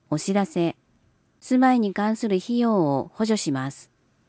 お知らせ。住まいに関する費用を補助します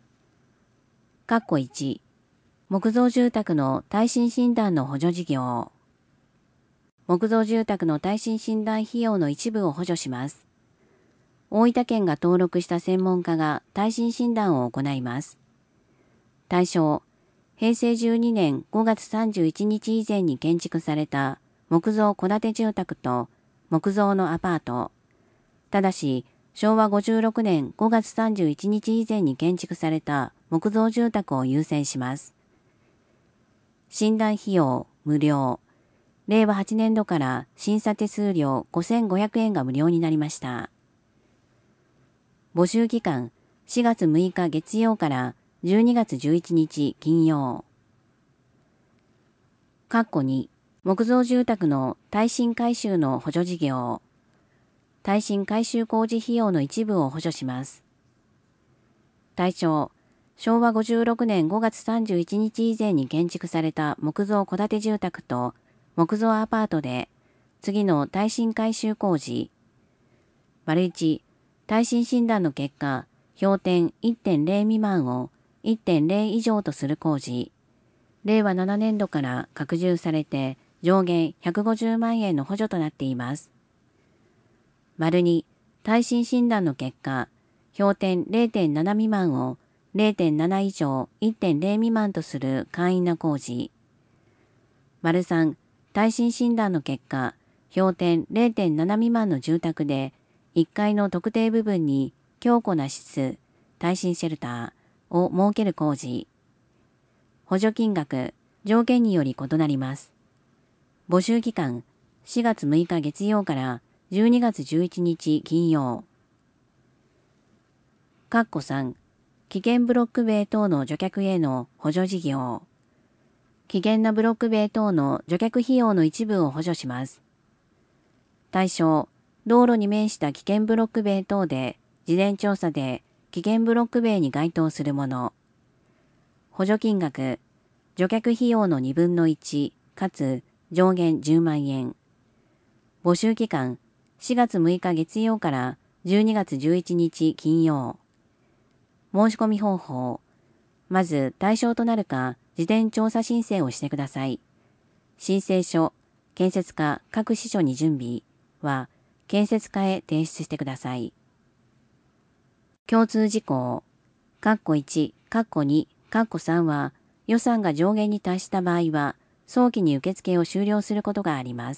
。1、木造住宅の耐震診断の補助事業。木造住宅の耐震診断費用の一部を補助します。大分県が登録した専門家が耐震診断を行います。対象、平成12年5月31日以前に建築された木造戸建て住宅と木造のアパート。ただし、昭和56年5月31日以前に建築された木造住宅を優先します。診断費用無料。令和8年度から審査手数料5500円が無料になりました。募集期間4月6日月曜から12月11日金曜。2、木造住宅の耐震改修の補助事業。耐震改修工事費用の一部を補助します。対象、昭和56年5月31日以前に建築された木造戸建て住宅と木造アパートで、次の耐震改修工事。1、耐震診断の結果、評点 1.0 未満を 1.0 以上とする工事。令和7年度から拡充されて上限150万円の補助となっています。2、耐震診断の結果、評点 0.7 未満を 0.7 以上 1.0 未満とする簡易な工事。3、耐震診断の結果、評点 0.7 未満の住宅で、1階の特定部分に強固な室、耐震シェルターを設ける工事。補助金額、条件により異なります。募集期間、4月6日月曜から12月11日金曜。3、危険ブロック塀等の除却への補助事業。危険なブロック塀等の除却費用の一部を補助します。対象、道路に面した危険ブロック塀等で、事前調査で危険ブロック塀に該当するもの。補助金額、除却費用の1/2の1、かつ上限10万円。募集期間、4月6日月曜から12月11日金曜。申し込み方法。まず対象となるか、事前調査申請をしてください。申請書、建設課各支所に準備は、建設課へ提出してください。共通事項。1、2、3は、予算が上限に達した場合は、早期に受付を終了することがあります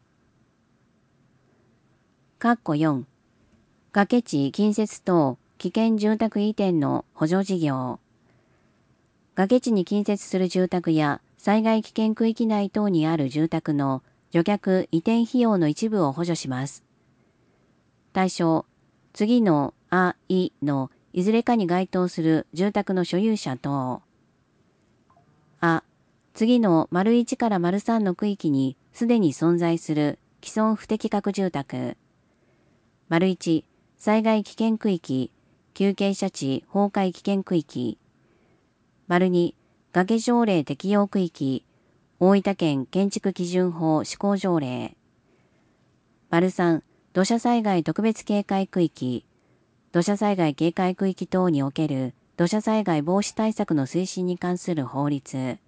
。4、崖地近接等危険住宅移転の補助事業。崖地に近接する住宅や災害危険区域内等にある住宅の除却移転費用の一部を補助します。対象、次のあ、いのいずれかに該当する住宅の所有者等。あ、次の1から3の区域にすでに存在する既存不適格住宅。1、災害危険区域、急傾斜地崩壊危険区域。2、崖条例適用区域、大分県建築基準法施行条例。3、土砂災害特別警戒区域、土砂災害警戒区域等における土砂災害防止対策の推進に関する法律。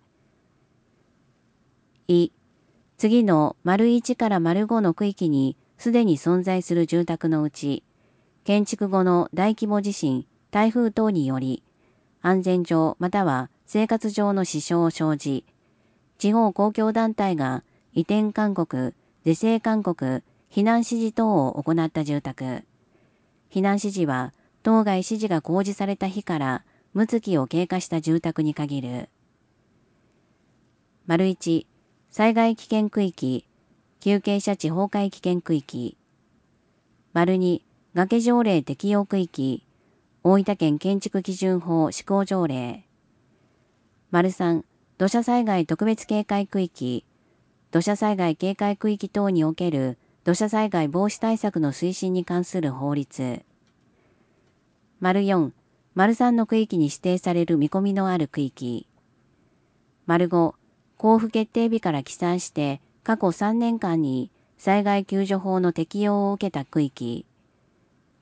次の1から5の区域にすでに存在する住宅のうち、建築後の大規模地震、台風等により、安全上または生活上の支障を生じ、地方公共団体が移転勧告、是正勧告、避難指示等を行った住宅。避難指示は、当該指示が公示された日から6月を経過した住宅に限る。1、災害危険区域、急傾斜地崩壊危険区域。2、崖条例適用区域、大分県建築基準法施行条例。3、土砂災害特別警戒区域、土砂災害警戒区域等における土砂災害防止対策の推進に関する法律。4、3の区域に指定される見込みのある区域。5、交付決定日から起算して過去3年間に災害救助法の適用を受けた区域。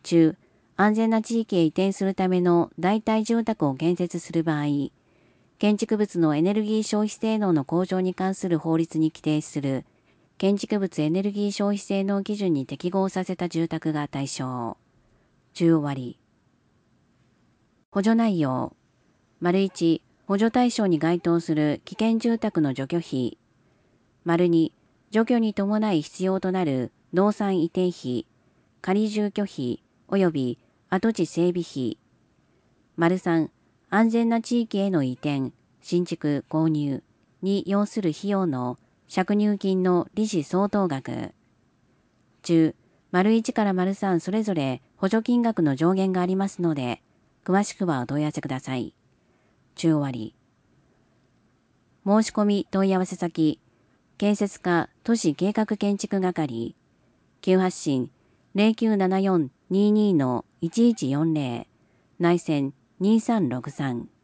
中、安全な地域へ移転するための代替住宅を建設する場合、建築物のエネルギー消費性能の向上に関する法律に規定する建築物エネルギー消費性能基準に適合させた住宅が対象。10終わり。補助内容。1、補助対象に該当する危険住宅の除去費。2、除去に伴い必要となる動産移転費、仮住居費及び跡地整備費。3、安全な地域への移転、新築購入に要する費用の借入金の利子相当額。10、1から3それぞれ補助金額の上限がありますので、詳しくはお問い合わせください。10終わり。申し込み問い合わせ先、建設課都市計画建築係、急発進 0974-22-1140、内線2363